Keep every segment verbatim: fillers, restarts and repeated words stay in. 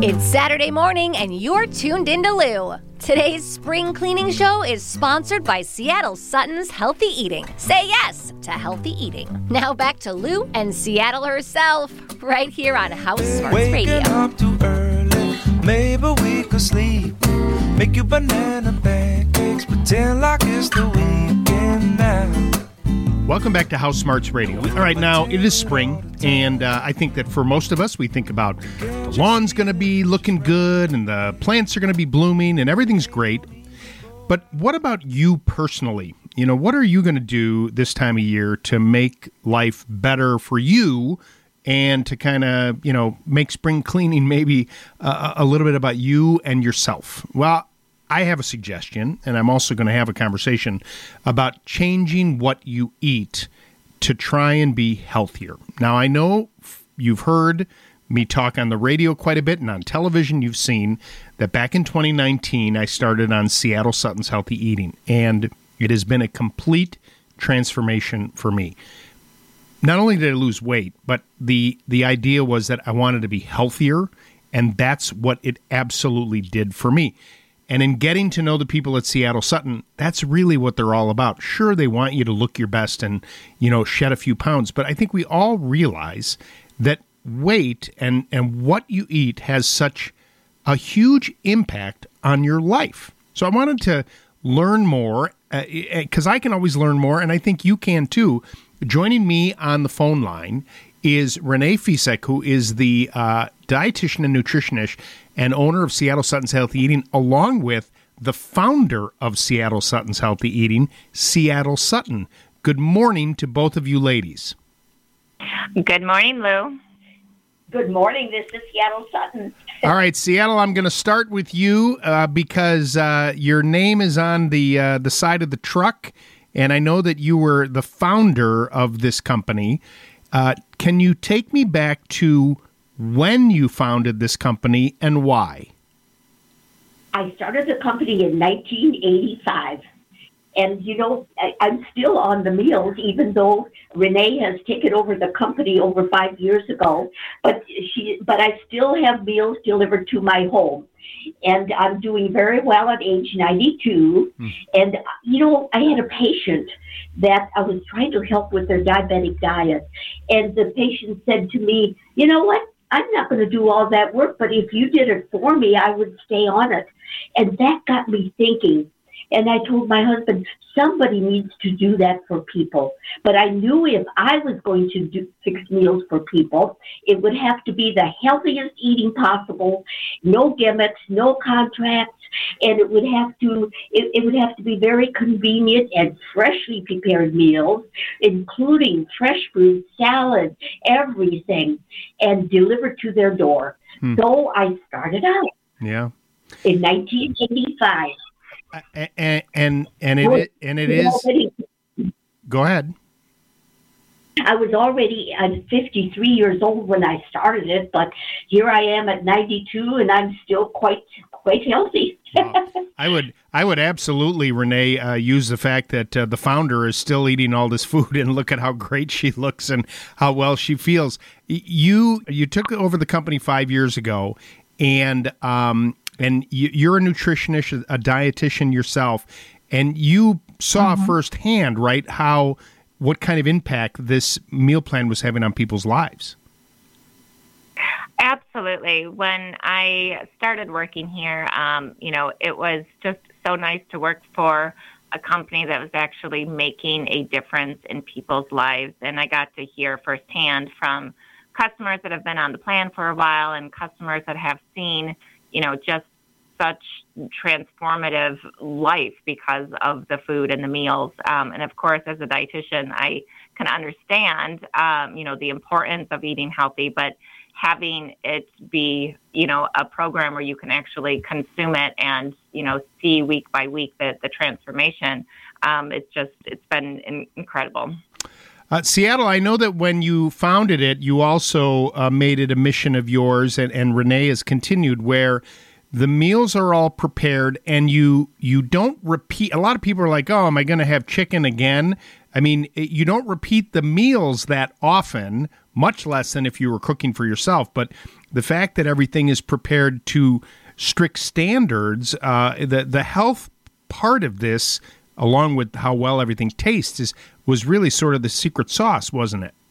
It's Saturday morning and you're tuned into Lou. Today's spring cleaning show is sponsored by Seattle Sutton's Healthy Eating. Say yes to healthy eating. Now back to Lou and Seattle herself, right here on House Smarts Radio. Waking up too early, maybe we could sleep. Make you banana pancakes, pretend like it's the weekend now. Welcome back to House Smarts Radio. All right, now it is spring, and uh, I think that for most of us, we think about the lawn's going to be looking good, and the plants are going to be blooming, and everything's great. But what about you personally? You know, what are you going to do this time of year to make life better for you and to kind of, you know, make spring cleaning maybe uh, a little bit about you and yourself? Well, I have a suggestion, and I'm also going to have a conversation about changing what you eat to try and be healthier. Now, I know you've heard me talk on the radio quite a bit, and on television you've seen that back in twenty nineteen, I started on Seattle Sutton's Healthy Eating, and it has been a complete transformation for me. Not only did I lose weight, but the the idea was that I wanted to be healthier, and that's what it absolutely did for me. And in getting to know the people at Seattle Sutton, that's really what they're all about. Sure, they want you to look your best and, you know, shed a few pounds, but I think we all realize that weight and, and what you eat has such a huge impact on your life. So I wanted to learn more, because uh, I can always learn more, and I think you can too. Joining me on the phone line is Renee Fisek, who is the uh, dietitian and nutritionist and owner of Seattle Sutton's Healthy Eating, along with the founder of Seattle Sutton's Healthy Eating, Seattle Sutton. Good morning to both of you ladies. Good morning, Lou. Good morning. This is Seattle Sutton. All right, Seattle, I'm going to start with you uh, because uh, your name is on the uh, the side of the truck, and I know that you were the founder of this company. Uh, can you take me back to when you founded this company and why? I started the company in nineteen eighty-five. And, you know, I, I'm still on the meals, even though Renee has taken over the company over five years ago. But she, but I still have meals delivered to my home. And I'm doing very well at age ninety-two. Mm. And, you know, I had a patient that I was trying to help with their diabetic diet. And the patient said to me, you know what? I'm not going to do all that work, but if you did it for me, I would stay on it. And that got me thinking. And I told my husband, somebody needs to do that for people. But I knew if I was going to do fix meals for people, it would have to be the healthiest eating possible, no gimmicks, no contracts, and it would have to it, it would have to be very convenient and freshly prepared meals, including fresh fruit, salad, everything, and delivered to their door. Hmm. So I started out. Yeah. In nineteen eighty-five. And and and it and it is. Go ahead. I was already I'm fifty-three years old when I started it, but here I am at ninety-two, and I'm still quite quite healthy. Well, I would I would absolutely, Renee, uh, use the fact that uh, the founder is still eating all this food, and look at how great she looks and how well she feels. You you took over the company five years ago, and um. And you're a nutritionist, a dietitian yourself, and you saw mm-hmm. firsthand, right, how what kind of impact this meal plan was having on people's lives. Absolutely. When I started working here, um, you know, it was just so nice to work for a company that was actually making a difference in people's lives. And I got to hear firsthand from customers that have been on the plan for a while and customers that have seen, you know, just such transformative life because of the food and the meals. Um, and of course, as a dietitian, I can understand, um, you know, the importance of eating healthy, but having it be, you know, a program where you can actually consume it and, you know, see week by week the, the transformation, um, it's just, it's been in- incredible. Uh, Seattle, I know that when you founded it, you also uh, made it a mission of yours, and, and Renee has continued, where the meals are all prepared and you you don't repeat. A lot of people are like, oh, am I going to have chicken again? I mean, you don't repeat the meals that often, much less than if you were cooking for yourself. But the fact that everything is prepared to strict standards, uh, the the health part of this, along with how well everything tastes, is was really sort of the secret sauce, wasn't it?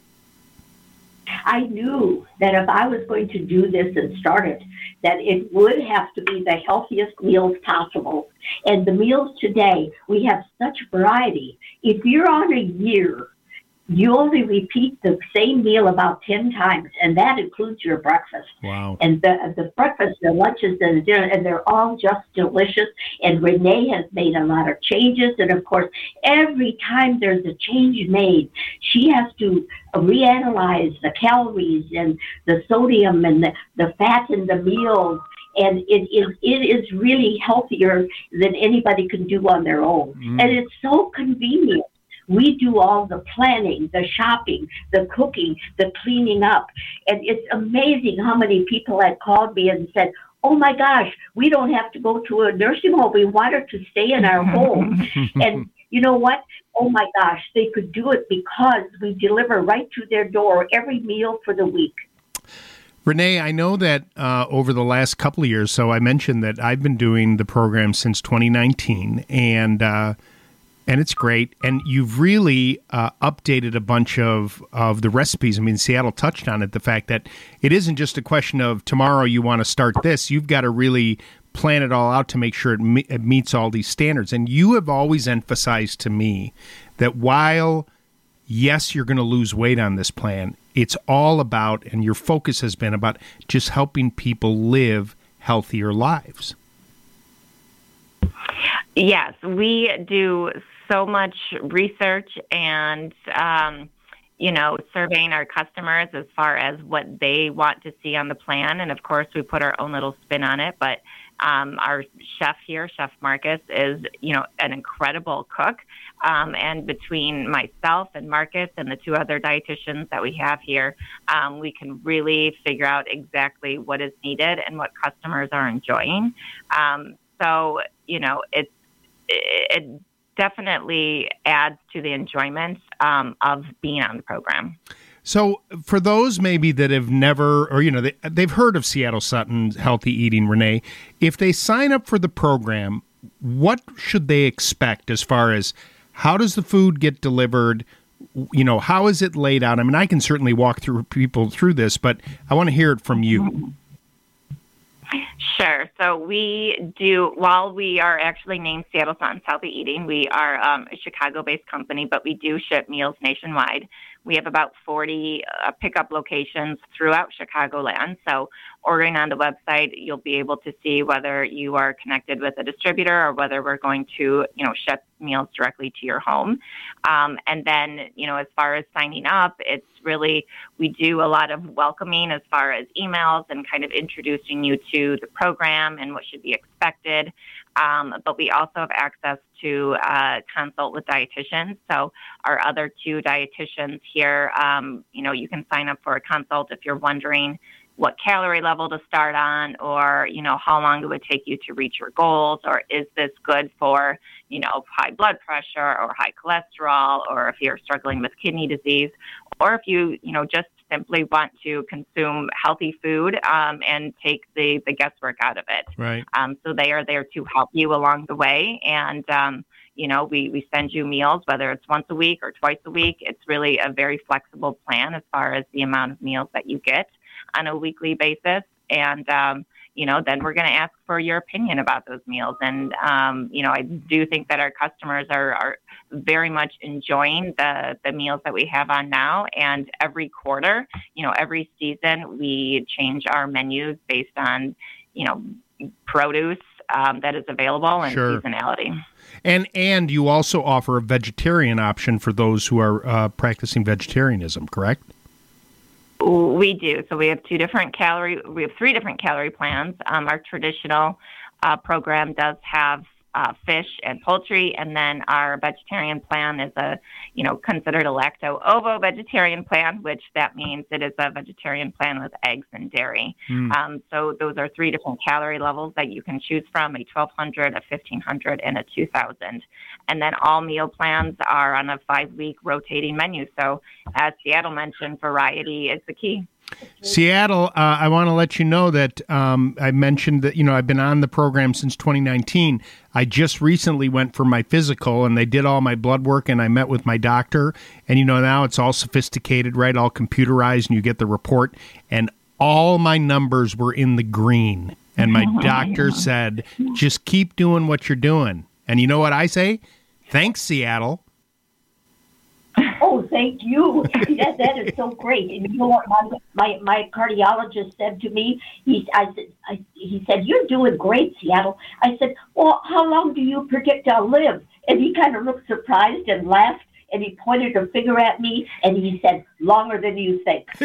I knew that if I was going to do this and start it, that it would have to be the healthiest meals possible. And the meals today, we have such variety. If you're on a year, you only repeat the same meal about ten times, and that includes your breakfast. Wow. And the the breakfast, the lunches, and the dinner, and they're all just delicious. And Renee has made a lot of changes. And, of course, every time there's a change made, she has to reanalyze the calories and the sodium and the, the fat in the meals. And it is it is really healthier than anybody can do on their own. Mm. And it's so convenient. We do all the planning, the shopping, the cooking, the cleaning up. And it's amazing how many people had called me and said, oh, my gosh, we don't have to go to a nursing home. We want her to stay in our home. And you know what? Oh, my gosh, they could do it because we deliver right to their door every meal for the week. Renee, I know that uh, over the last couple of years, so I mentioned that I've been doing the program since twenty nineteen, and uh, and it's great. And you've really uh, updated a bunch of, of the recipes. I mean, Seattle touched on it, the fact that it isn't just a question of tomorrow you want to start this. You've got to really plan it all out to make sure it, me- it meets all these standards. And you have always emphasized to me that while, yes, you're going to lose weight on this plan, it's all about, and your focus has been about, just helping people live healthier lives. Yes, we do so much research and, um, you know, surveying our customers as far as what they want to see on the plan. And, of course, we put our own little spin on it. But um, our chef here, Chef Marcus, is, you know, an incredible cook. Um, and between myself and Marcus and the two other dietitians that we have here, um, we can really figure out exactly what is needed and what customers are enjoying. Um, so, you know, it's, it definitely adds to the enjoyment um, of being on the program. So for those maybe that have never, or, you know, they, they've heard of Seattle Sutton's Healthy Eating, Renee, if they sign up for the program, what should they expect as far as how does the food get delivered? You know, how is it laid out? I mean, I can certainly walk through people through this, but I want to hear it from you. Sure. So we do, while we are actually named Seattle Sutton's Healthy Eating, we are um, a Chicago-based company, but we do ship meals nationwide. We have about forty uh, pickup locations throughout Chicagoland. So ordering on the website, you'll be able to see whether you are connected with a distributor or whether we're going to, you know, ship meals directly to your home. Um, and then, you know, as far as signing up, it's really, we do a lot of welcoming as far as emails and kind of introducing you to the program and what should be expected. Um, but we also have access to uh, consult with dietitians. So our other two dietitians here, um, you know, you can sign up for a consult if you're wondering what calorie level to start on, or, you know, how long it would take you to reach your goals, or is this good for, you know, high blood pressure or high cholesterol, or if you're struggling with kidney disease, or if you, you know, just simply want to consume healthy food um, and take the, the guesswork out of it. Right. Um, so they are there to help you along the way. And, um, you know, we, we send you meals, whether it's once a week or twice a week. It's really a very flexible plan as far as the amount of meals that you get on a weekly basis. And, um, you know, then we're going to ask for your opinion about those meals. And, um, you know, I do think that our customers are, are very much enjoying the, the meals that we have on now. And every quarter, you know, every season, we change our menus based on, you know, produce um, that is available and Sure. seasonality. And and you also offer a vegetarian option for those who are uh, practicing vegetarianism, correct? We do. So we have two different calorie, we have three different calorie plans. Um, our traditional uh, program does have uh, fish and poultry, and then our vegetarian plan is a, you know, considered a lacto-ovo vegetarian plan, which that means it is a vegetarian plan with eggs and dairy. Mm. Um, so those are three different calorie levels that you can choose from: a twelve hundred, a fifteen hundred, and a two thousand. And then all meal plans are on a five-week rotating menu. So as Seattle mentioned, variety is the key. Seattle, uh, I want to let you know that um, I mentioned that, you know, I've been on the program since twenty nineteen. I just recently went for my physical, and they did all my blood work, and I met with my doctor. And, you know, now it's all sophisticated, right? All computerized, and you get the report. And all my numbers were in the green. And my doctor said, just keep doing what you're doing. And you know what I say? Thanks, Seattle. Oh, thank you. that, that is so great. And you know what my, my, my cardiologist said to me? He, I said, I, he said, you're doing great, Seattle. I said, well, how long do you predict I'll live? And he kind of looked surprised and laughed, and he pointed a finger at me, and he said, longer than you think. But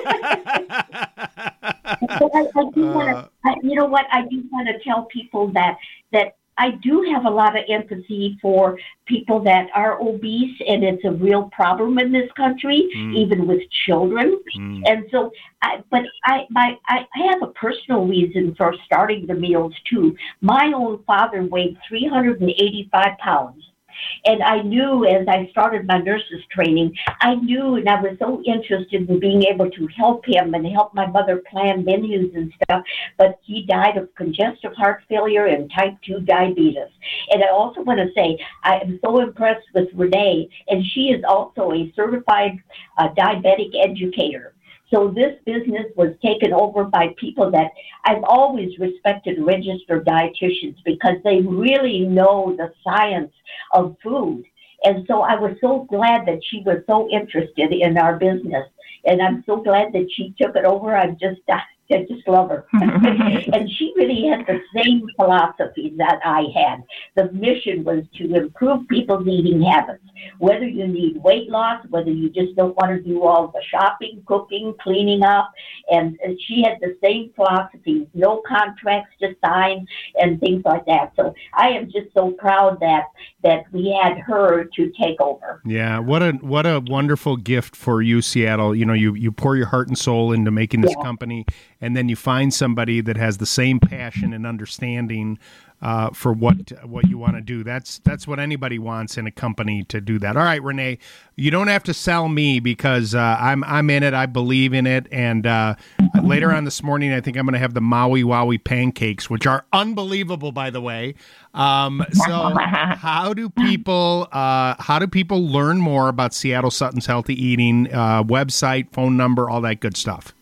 I, I do want to, you know what, I do want to tell people that that I do have a lot of empathy for people that are obese, and it's a real problem in this country, mm. even with children. Mm. And so, I, but I, my, I have a personal reason for starting the meals too. My own father weighed three hundred eighty-five pounds. And I knew as I started my nurse's training, I knew, and I was so interested in being able to help him and help my mother plan menus and stuff, but he died of congestive heart failure and type two diabetes. And I also want to say, I am so impressed with Renee, and she is also a certified uh, diabetic educator. So this business was taken over by people that I've always respected, registered dietitians, because they really know the science of food. And so I was so glad that she was so interested in our business. And I'm so glad that she took it over. I'm just, I just love her. And she really had the same philosophy that I had. The mission was to improve people's eating habits. Whether you need weight loss, whether you just don't want to do all the shopping, cooking, cleaning up. And, and she had the same philosophy, no contracts to sign and things like that. So I am just so proud that that we had her to take over. Yeah, what a what a wonderful gift for you, Seattle. You know, you, you pour your heart and soul into making this yeah. company, and then you find somebody that has the same passion and understanding Uh, for what what you want to do. That's that's what anybody wants in a company, to do that. All right, Renee, you don't have to sell me, because uh, I'm I'm in it. I believe in it. And uh, later on this morning, I think I'm going to have the Maui Wowie pancakes, which are unbelievable, by the way. Um, so how do people uh, how do people learn more about Seattle Sutton's Healthy Eating, uh, website, phone number, all that good stuff?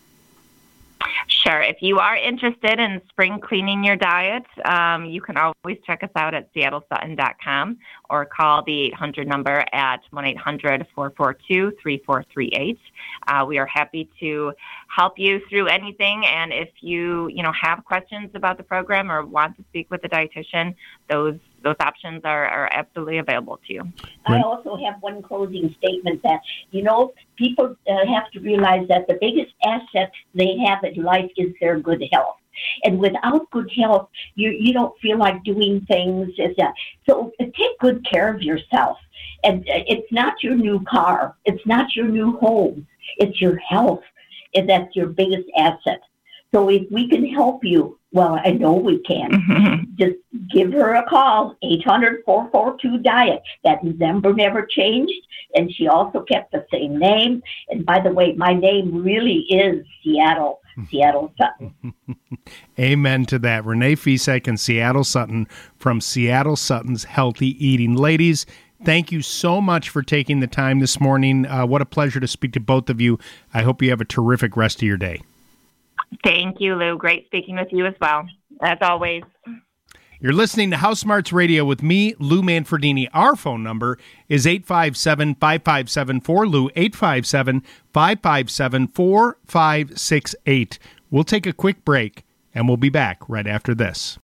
Sure. If you are interested in spring cleaning your diet, um, you can always check us out at seattle sutton dot com or call the eight hundred number at one eight hundred four four two three four three eight. Uh, we are happy to help you through anything. And if you, you know, have questions about the program or want to speak with a dietitian, those those options are, are absolutely available to you. I also have one closing statement that, you know, people uh, have to realize that the biggest asset they have in life is their good health. And without good health, you you don't feel like doing things. So take good care of yourself. And it's not your new car. It's not your new home. It's your health. And that's your biggest asset. So if we can help you, well, I know we can. Mm-hmm. Just give her a call, eight hundred four four two diet. That number never changed, and she also kept the same name. And by the way, my name really is Seattle, Seattle Sutton. Amen to that. Renee Fisek and Seattle Sutton from Seattle Sutton's Healthy Eating. Ladies, thank you so much for taking the time this morning. Uh, what a pleasure to speak to both of you. I hope you have a terrific rest of your day. Thank you, Lou. Great speaking with you as well, as always. You're listening to House Smarts Radio with me, Lou Manfredini. Our phone number is eight five seven, five five seven, four L U, eight five seven, five five seven, four five six eight. We'll take a quick break, and we'll be back right after this.